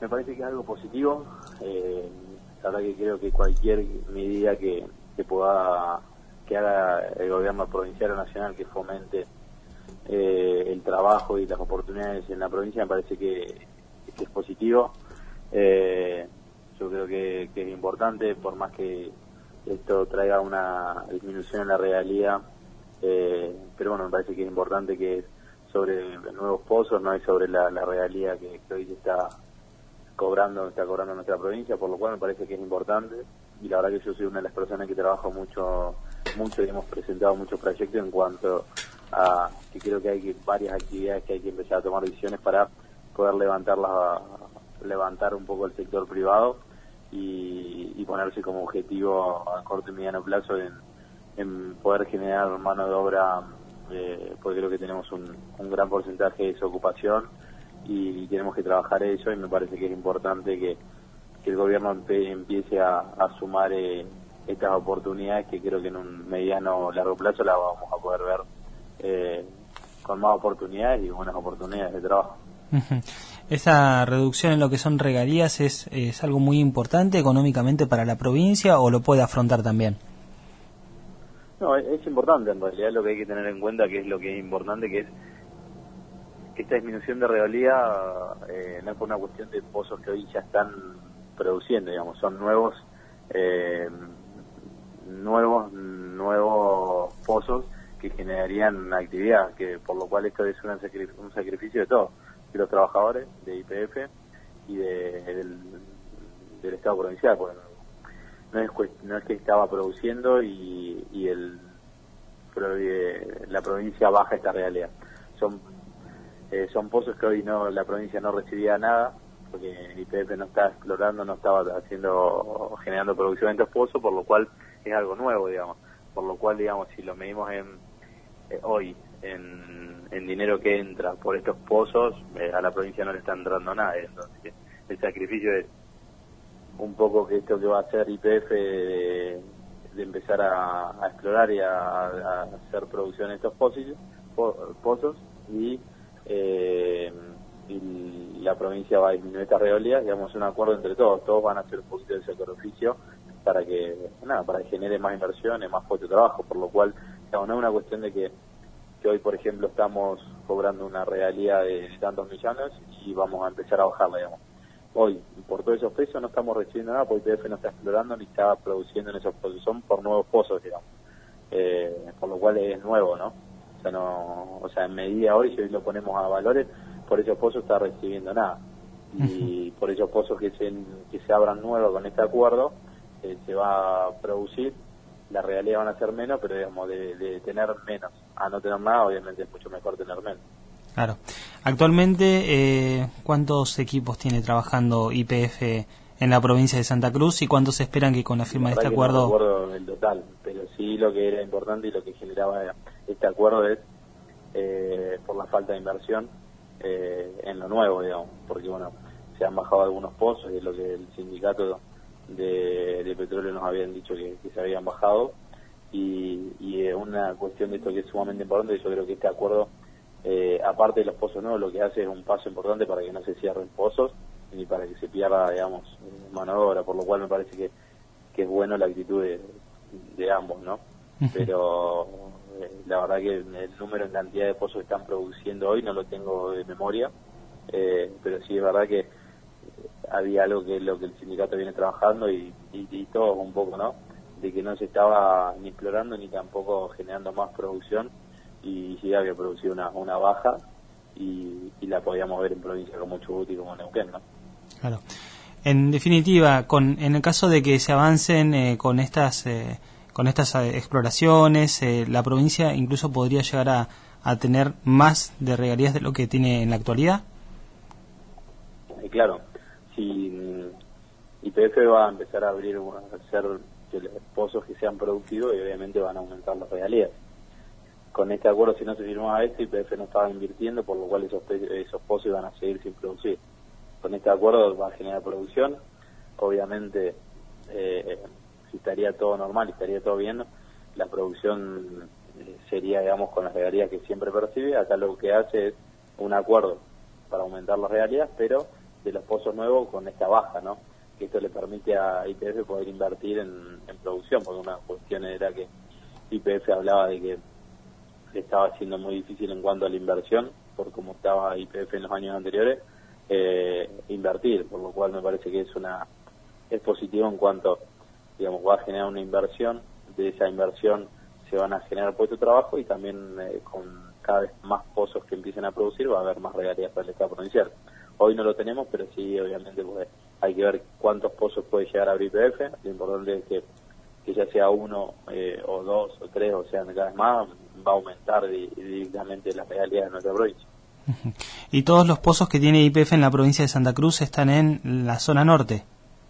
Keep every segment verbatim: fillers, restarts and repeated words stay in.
Me parece que es algo positivo. Eh, la verdad que creo que cualquier medida que, que pueda, que haga el gobierno provincial o nacional que fomente eh, el trabajo y las oportunidades en la provincia, me parece que, que es positivo. Eh, yo creo que, que es importante, por más que esto traiga una disminución en la regalía, eh, pero bueno, me parece que es importante que sobre nuevos pozos, no es sobre la, la regalía que, que hoy se está cobrando, está cobrando nuestra provincia, por lo cual me parece que es importante, y la verdad que yo soy una de las personas que trabajo mucho, mucho y hemos presentado muchos proyectos en cuanto a que creo que hay que, varias actividades que hay que empezar a tomar decisiones para poder levantarlas, levantar un poco el sector privado y, y ponerse como objetivo a corto y mediano plazo en, en poder generar mano de obra, eh, porque creo que tenemos un, un gran porcentaje de desocupación y tenemos que trabajar eso, y me parece que es importante que, que el gobierno empe, empiece a, a sumar eh, estas oportunidades, que creo que en un mediano o largo plazo las vamos a poder ver eh, con más oportunidades y buenas oportunidades de trabajo. Uh-huh. ¿Esa reducción en lo que son regalías es, es algo muy importante económicamente para la provincia o lo puede afrontar también? No, es, es importante en realidad. Lo que hay que tener en cuenta, que es lo que es importante, que es que esta disminución de regalía eh, no es por una cuestión de pozos que hoy ya están produciendo, digamos, son nuevos eh, nuevos nuevos pozos que generarían actividad, que por lo cual esto es un sacrificio, un sacrificio de todos, de los trabajadores, de Y P F y de, del, del Estado provincial, porque no es, no es que estaba produciendo y, y el la provincia baja esta realidad. Son Eh, son pozos que hoy no la provincia no recibía nada, porque el Y P F no estaba explorando, no estaba haciendo generando producción en estos pozos, por lo cual es algo nuevo, digamos. Por lo cual, digamos, si lo medimos en eh, hoy en, en dinero que entra por estos pozos, eh, a la provincia no le está entrando nada. Entonces, el sacrificio es un poco que esto que va a hacer Y P F de, de empezar a, a explorar y a, a hacer producción en estos pozos, po, pozos y Eh, y la provincia va a disminuir estas regalías, digamos, un acuerdo entre todos, todos van a hacer un poquito de sacrificio para que, nada, para que genere más inversiones, más puestos de trabajo, por lo cual, digamos, no es una cuestión de que, que hoy, por ejemplo, estamos cobrando una regalía de, de tantos millones y vamos a empezar a bajarla, digamos. Hoy, por todos esos precios no estamos recibiendo nada, porque Y P F no está explorando ni está produciendo en esos pozos, son por nuevos pozos, digamos, eh, por lo cual es nuevo, ¿no? O sea, no, o sea, en medida hoy, si hoy lo ponemos a valores, por esos pozos está recibiendo nada. Y por esos pozos que se, que se abran nuevos con este acuerdo, eh, se va a producir, las regalías van a ser menos, pero digamos, de, de tener menos a no tener nada, obviamente es mucho mejor tener menos. Claro. Actualmente, eh, ¿cuántos equipos tiene trabajando Y P F en la provincia de Santa Cruz y cuántos esperan que con la firma de este acuerdo? No recuerdo el total, pero sí lo que era importante y lo que generaba este acuerdo es eh, por la falta de inversión eh, en lo nuevo, digamos, porque bueno, se han bajado algunos pozos y es lo que el sindicato de, de petróleo nos habían dicho que, que se habían bajado, y, y es una cuestión de esto que es sumamente importante. Yo creo que este acuerdo, eh, aparte de los pozos nuevos, lo que hace es un paso importante para que no se cierren pozos ni para que se pierda, digamos, mano de obra, por lo cual me parece que, que es bueno la actitud de, de ambos, ¿no? Pero eh, la verdad que el número en cantidad de pozos que están produciendo hoy no lo tengo de memoria, eh, pero sí es verdad que había algo que es lo que el sindicato viene trabajando y, y, y todo un poco, ¿no? De que no se estaba ni explorando ni tampoco generando más producción, y sí había producido una, una baja y, y la podíamos ver en provincias como Chubut y como Neuquén, ¿no? Claro. En definitiva, con, en el caso de que se avancen eh, con estas eh, con estas eh, exploraciones, eh, la provincia incluso podría llegar a, a tener más de regalías de lo que tiene en la actualidad. Eh, claro, si Y P F va a empezar a abrir, a hacer que los pozos que sean productivos y obviamente van a aumentar las regalías. Con este acuerdo, si no se firmaba esto, Y P F no estaba invirtiendo, por lo cual esos, esos pozos iban a seguir sin producir. Con este acuerdo va a generar producción, obviamente eh, si estaría todo normal y estaría todo bien, la producción eh, sería, digamos, con las regalías que siempre percibe. Acá lo que hace es un acuerdo para aumentar las regalías, pero de los pozos nuevos con esta baja, ¿no? Que esto le permite a Y P F poder invertir en, en producción, porque una cuestión era que Y P F hablaba de que estaba siendo muy difícil en cuanto a la inversión, por cómo estaba Y P F en los años anteriores, eh, invertir, por lo cual me parece que es una es positivo en cuanto, digamos, va a generar una inversión, de esa inversión se van a generar puestos de trabajo y también eh, con cada vez más pozos que empiecen a producir va a haber más regalías para el Estado provincial. Hoy no lo tenemos, pero sí, obviamente, pues, hay que ver cuántos pozos puede llegar a abrir Y P F. Lo importante es que, que ya sea uno eh, o dos o tres, o sean cada vez más, va a aumentar di directamente las regalías de nuestra provincia. ¿Y todos los pozos que tiene Y P F en la provincia de Santa Cruz están en la zona norte?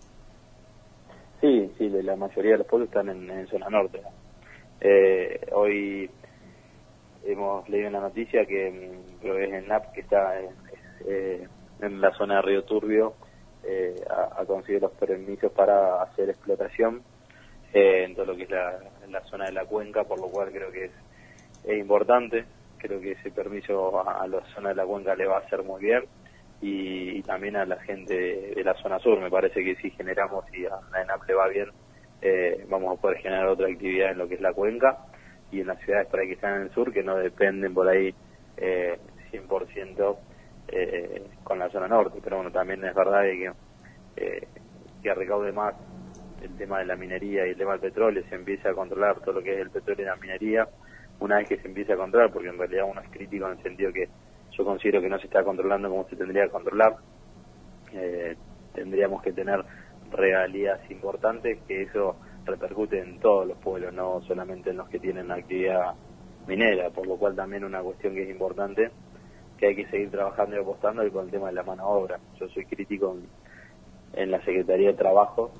Sí, sí, la mayoría de los pozos están en, en zona norte. Eh, hoy hemos leído en la noticia que creo que es en N A P, que está en, eh, en la zona de Río Turbio, eh, ha, ha conseguido los permisos para hacer explotación eh, en todo lo que es la, la zona de la cuenca, por lo cual creo que es, es importante. Creo que ese permiso a, a la zona de la cuenca le va a hacer muy bien y, y también a la gente de, de la zona sur. Me parece que si generamos y a la ENAP le va bien, eh, vamos a poder generar otra actividad en lo que es la cuenca y en las ciudades por ahí que están en el sur, que no dependen por ahí eh, cien por ciento eh, con la zona norte. Pero bueno, también es verdad de que, eh, que recaude más el tema de la minería y el tema del petróleo, se empieza a controlar todo lo que es el petróleo y la minería, una vez que se empiece a controlar, porque en realidad uno es crítico en el sentido que yo considero que no se está controlando como se tendría que controlar, eh, tendríamos que tener regalías importantes, que eso repercute en todos los pueblos, no solamente en los que tienen actividad minera, por lo cual también una cuestión que es importante, que hay que seguir trabajando y apostando, y con el tema de la mano de obra. Yo soy crítico en, en la Secretaría de Trabajo,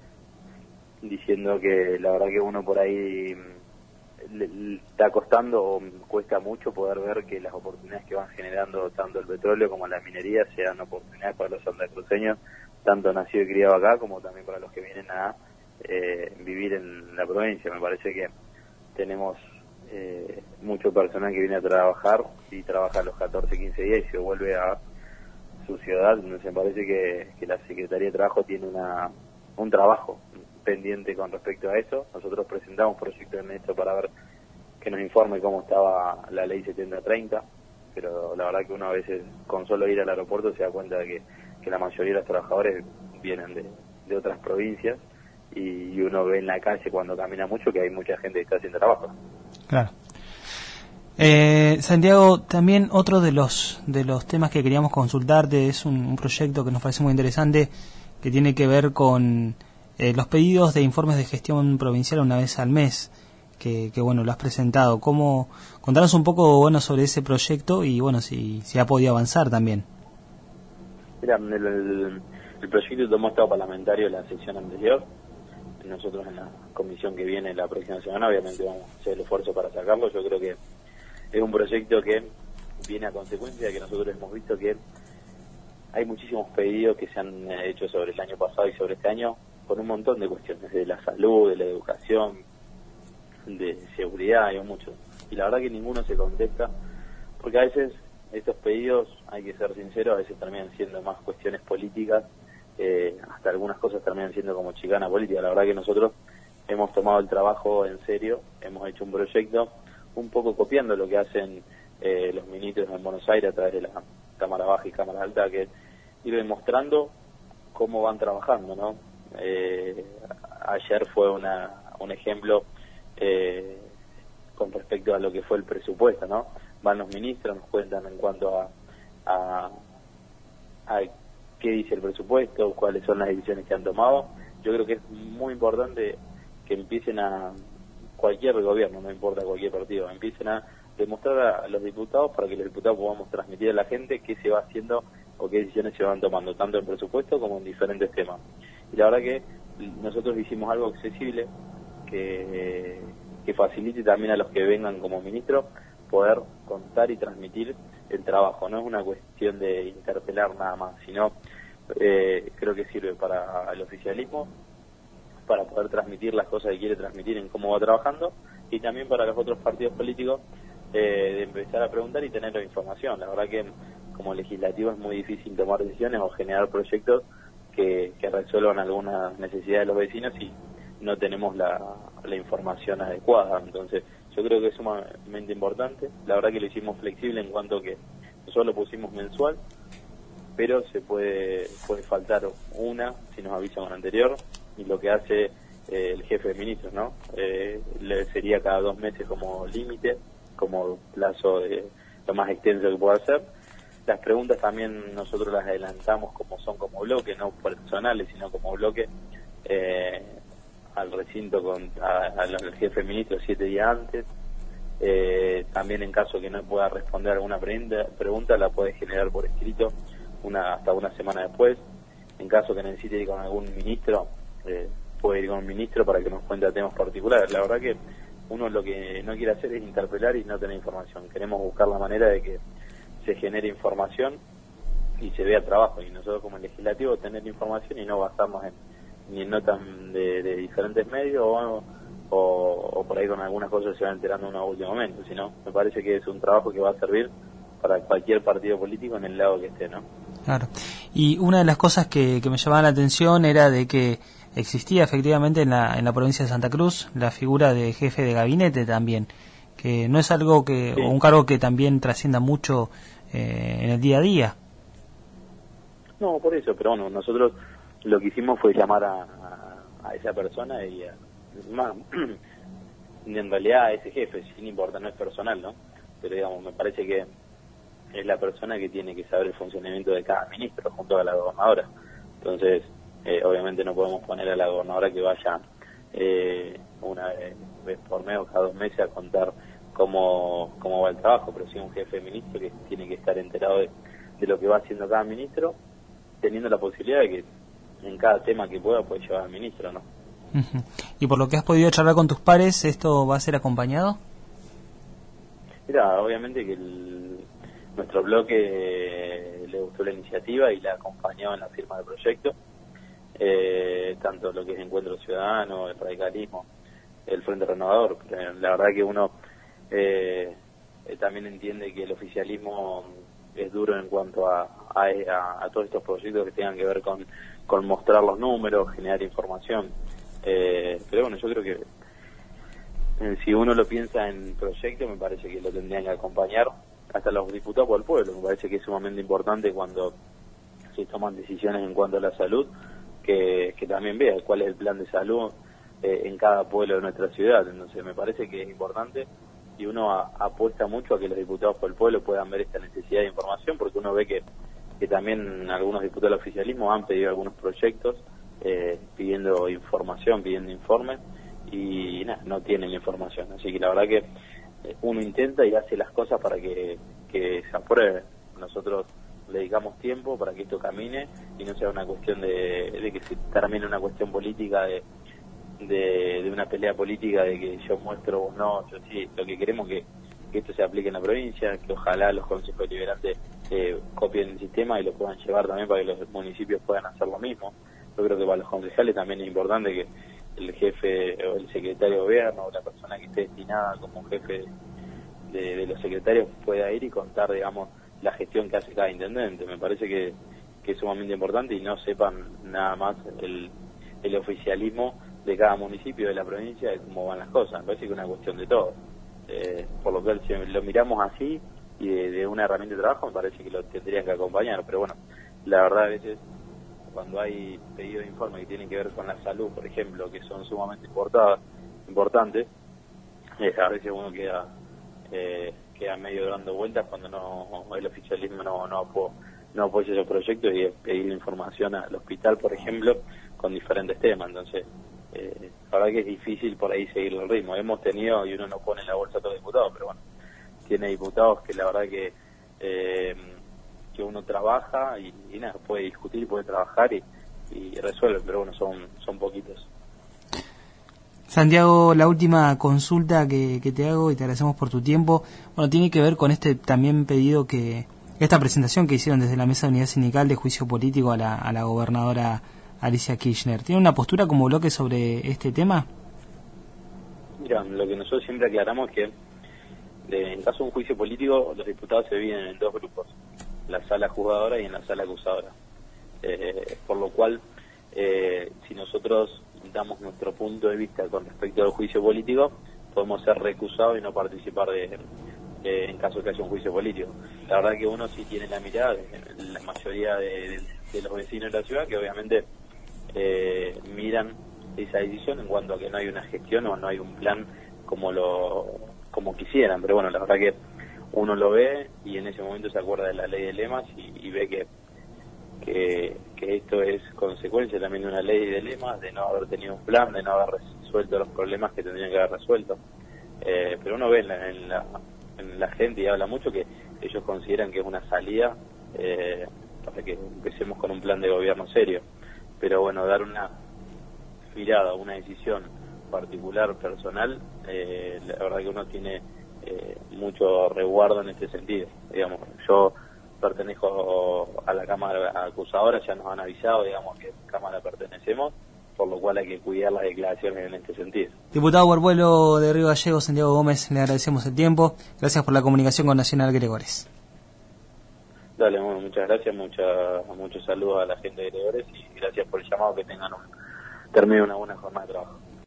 diciendo que la verdad que uno por ahí le, le está costando o cuesta mucho poder ver que las oportunidades que van generando tanto el petróleo como la minería sean oportunidades para los santacruceños, tanto nacidos y criados acá como también para los que vienen a eh, vivir en la provincia. Me parece que tenemos eh, mucho personal que viene a trabajar y trabaja los catorce, quince días y se vuelve a su ciudad. Entonces me parece que, que la Secretaría de Trabajo tiene una un trabajo pendiente con respecto a eso. Nosotros presentamos proyectos en esto para ver que nos informe cómo estaba la ley setenta treinta, pero la verdad que uno a veces con solo ir al aeropuerto se da cuenta de que, que la mayoría de los trabajadores vienen de, de otras provincias y, y uno ve en la calle cuando camina mucho que hay mucha gente que está haciendo trabajo. Claro. Eh, Santiago, también otro de los de los temas que queríamos consultarte es un, un proyecto que nos parece muy interesante, que tiene que ver con eh, los pedidos de informes de gestión provincial una vez al mes, que, que bueno, lo has presentado. ¿Cómo, contanos un poco, bueno, sobre ese proyecto y bueno, si, si ha podido avanzar también? Mira, el, el, el proyecto tomó estado parlamentario la sesión anterior. Nosotros en la comisión que viene la próxima semana obviamente vamos a hacer el esfuerzo para sacarlo. Yo creo que es un proyecto que viene a consecuencia de que nosotros hemos visto que hay muchísimos pedidos que se han hecho sobre el año pasado y sobre este año por un montón de cuestiones, de la salud, de la educación, de seguridad, hay muchos. Y la verdad que ninguno se contesta, porque a veces estos pedidos, hay que ser sinceros, a veces terminan siendo más cuestiones políticas, eh, hasta algunas cosas terminan siendo como chicana política. La verdad que nosotros hemos tomado el trabajo en serio, hemos hecho un proyecto un poco copiando lo que hacen eh, los ministros en Buenos Aires a través de la Cámara Baja y Cámara Alta, que ir demostrando cómo van trabajando, ¿no? Eh, ayer fue una, un ejemplo eh, con respecto a lo que fue el presupuesto, ¿no? Van los ministros, nos cuentan en cuanto a, a, a qué dice el presupuesto, cuáles son las decisiones que han tomado. Yo creo que es muy importante que empiecen a, cualquier gobierno, no importa cualquier partido, empiecen a demostrar a los diputados para que los diputados podamos transmitir a la gente qué se va haciendo o qué decisiones se van tomando, tanto en presupuesto como en diferentes temas. Y la verdad que nosotros hicimos algo accesible que, que facilite también a los que vengan como ministros poder contar y transmitir el trabajo. No es una cuestión de interpelar nada más, sino eh, creo que sirve para el oficialismo, para poder transmitir las cosas que quiere transmitir en cómo va trabajando, y también para los otros partidos políticos eh, de empezar a preguntar y tener la información. La verdad que como legislativo es muy difícil tomar decisiones o generar proyectos que, que resuelvan algunas necesidades de los vecinos y no tenemos la, la información adecuada. Entonces yo creo que es sumamente importante. La verdad que lo hicimos flexible en cuanto que nosotros lo pusimos mensual, pero se puede puede faltar una si nos avisan con anterior, y lo que hace eh, el jefe de ministros, ¿no? Eh, le sería cada dos meses como límite, como plazo de lo más extenso que pueda hacer. Las preguntas también nosotros las adelantamos como son como bloque, no personales, sino como bloque, eh, al recinto, con a, a los, al jefe de ministros siete días antes. Eh, también en caso que no pueda responder alguna pregunta, pregunta la puede generar por escrito una hasta una semana después. En caso que necesite ir con algún ministro, eh, puede ir con un ministro para que nos cuente temas particulares. La verdad que uno lo que no quiere hacer es interpelar y no tener información. Queremos buscar la manera de que se genere información y se vea trabajo, y nosotros como legislativo tener información y no basarnos en ni en notas de, de diferentes medios o, o, o por ahí con algunas cosas se van enterando en un último momento, sino me parece que es un trabajo que va a servir para cualquier partido político en el lado que esté, ¿no? Claro. Y una de las cosas que, que me llamaba la atención era de que existía efectivamente en la, en la provincia de Santa Cruz la figura de jefe de gabinete también, que no es algo que, sí, o un cargo que también trascienda mucho eh, en el día a día. No, por eso, pero bueno, nosotros lo que hicimos fue llamar a, a, a esa persona y a, más, en realidad a ese jefe, sin importar, no es personal, ¿no? Pero digamos, me parece que es la persona que tiene que saber el funcionamiento de cada ministro junto a la gobernadora. Entonces, eh, obviamente no podemos poner a la gobernadora que vaya eh, una vez por mes o cada dos meses a contar cómo, cómo va el trabajo, pero sí un jefe de ministro que tiene que estar enterado de, de lo que va haciendo cada ministro, teniendo la posibilidad de que en cada tema que pueda puede llevar al ministro, ¿no? Uh-huh. Y por lo que has podido charlar con tus pares, ¿esto va a ser acompañado? Mira, obviamente que el, nuestro bloque eh, le gustó la iniciativa y la acompañó en la firma del proyecto, eh, tanto lo que es Encuentro Ciudadano, el radicalismo, el Frente Renovador. La verdad que uno eh, eh, también entiende que el oficialismo es duro en cuanto a, a, a, a todos estos proyectos que tengan que ver con, con mostrar los números, generar información. Eh, pero bueno, yo creo que eh, si uno lo piensa en proyectos, me parece que lo tendrían que acompañar hasta los diputados por el pueblo. Me parece que es sumamente importante cuando se toman decisiones en cuanto a la salud, que, que también vea cuál es el plan de salud eh, en cada pueblo de nuestra ciudad. Entonces me parece que es importante, y uno a, apuesta mucho a que los diputados por el pueblo puedan ver esta necesidad de información, porque uno ve que, que también algunos diputados del oficialismo han pedido algunos proyectos eh, pidiendo información, pidiendo informes, y, y nada, no tienen la información. Así que la verdad que eh, uno intenta y hace las cosas para que, que se apruebe. Nosotros le dedicamos tiempo para que esto camine y no sea una cuestión de, de que se termine una cuestión política de De, de una pelea política de que yo muestro, vos no, yo sí. Lo que queremos es que, que esto se aplique en la provincia, que ojalá los consejos deliberantes eh, copien el sistema y lo puedan llevar también para que los municipios puedan hacer lo mismo. Yo creo que para los concejales también es importante que el jefe o el secretario de gobierno o la persona que esté destinada como jefe de, de los secretarios pueda ir y contar, digamos, la gestión que hace cada intendente. Me parece que, que es sumamente importante, y no sepan nada más el, el oficialismo de cada municipio de la provincia de cómo van las cosas. Me parece que es una cuestión de todo. Eh, por lo que si lo miramos así y de, de una herramienta de trabajo, me parece que lo tendrían que acompañar. Pero bueno, la verdad a veces cuando hay pedidos de informe que tienen que ver con la salud, por ejemplo, que son sumamente importadas, importantes, eh, a veces uno queda eh, queda medio dando vueltas cuando no el oficialismo no no, apo, no apoya esos proyectos, y es pedir información al hospital, por ejemplo, con diferentes temas. Entonces Eh, la verdad que es difícil por ahí seguir el ritmo. Hemos tenido, y uno no pone en la bolsa a todos los diputados, pero bueno, tiene diputados que la verdad que eh, que uno trabaja y, y nada, puede discutir, puede trabajar y, y resuelve, pero bueno, son son poquitos. Santiago, la última consulta que, que te hago, y te agradecemos por tu tiempo, bueno, tiene que ver con este también pedido que, esta presentación que hicieron desde la Mesa de Unidad Sindical de juicio político a la, a la gobernadora Alicia Kirchner. ¿Tiene una postura como bloque sobre este tema? Mira, lo que nosotros siempre aclaramos es que de, en caso de un juicio político los diputados se dividen en dos grupos. la sala juzgadora y en la sala acusadora. Eh, por lo cual, eh, si nosotros damos nuestro punto de vista con respecto al juicio político, podemos ser recusados y no participar de, de en caso de que haya un juicio político. La verdad que uno sí tiene la mirada de la mayoría de, de, de los vecinos de la ciudad, que obviamente eh, miran esa decisión en cuanto a que no hay una gestión o no hay un plan como lo como quisieran, pero bueno, la verdad que uno lo ve y en ese momento se acuerda de la ley de lemas y, y ve que, que que esto es consecuencia también de una ley de lemas, de no haber tenido un plan, de no haber resuelto los problemas que tendrían que haber resuelto. Eh, pero uno ve en la, en, la, en la gente y habla mucho que ellos consideran que es una salida eh, para que empecemos con un plan de gobierno serio. Pero bueno, dar una mirada, una decisión particular, personal, eh, la verdad que uno tiene eh, mucho resguardo en este sentido. Digamos, yo pertenezco a la Cámara Acusadora, ya nos han avisado, digamos, que Cámara pertenecemos, por lo cual hay que cuidar las declaraciones en este sentido. Diputado por vuelo de Río Gallegos, Santiago Gómez, le agradecemos el tiempo. Gracias por la comunicación con Nacional Gregores. Dale, bueno, muchas gracias, muchas, muchos saludos a la gente de Gregores y gracias por el llamado, que tengan un, termine una buena jornada de trabajo.